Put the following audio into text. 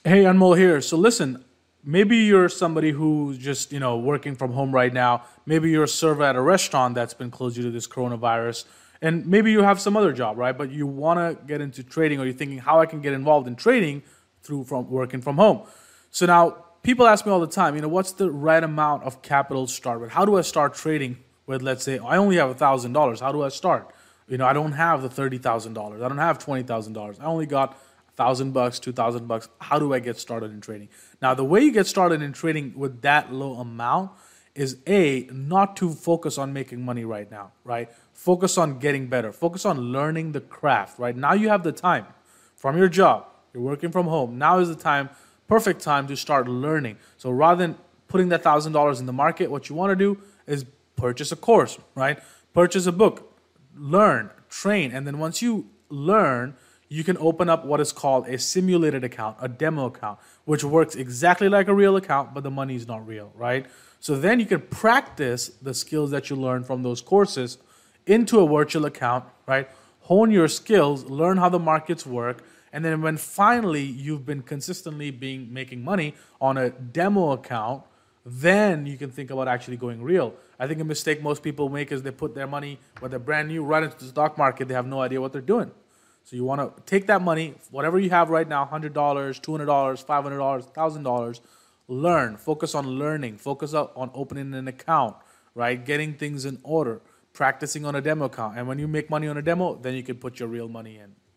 Hey, Anmol here. So listen, maybe you're somebody who's just, working from home right now. Maybe you're a server at a restaurant that's been closed due to this coronavirus. And maybe you have some other job, right? But you want to get into trading or you're thinking how I can get involved in trading through from working from home. So now people ask me all the time, what's the right amount of capital to start with? How do I start trading with, let's say, I only have $1,000. How do I start? I don't have the $30,000. I don't have $20,000. I only got $1,000, $2,000. How do I get started in trading? Now, the way you get started in trading with that low amount is not to focus on making money right now, right? Focus on getting better. Focus on learning the craft, right? Now you have the time from your job. You're working from home. Now is the time, perfect time to start learning. So rather than putting that $1,000 in the market, what you want to do is purchase a course, right? Purchase a book, learn, train, and then once you learn, you can open up what is called a simulated account, a demo account, which works exactly like a real account, but the money is not real, right? So then you can practice the skills that you learn from those courses into a virtual account, right? Hone your skills, learn how the markets work, and then when finally you've been consistently making money on a demo account, then you can think about actually going real. I think a mistake most people make is they put their money when they're brand new right into the stock market. They have no idea what they're doing. So you want to take that money, whatever you have right now, $100, $200, $500, $1,000, learn, focus on learning, focus on opening an account, right? Getting things in order, practicing on a demo account. And when you make money on a demo, then you can put your real money in.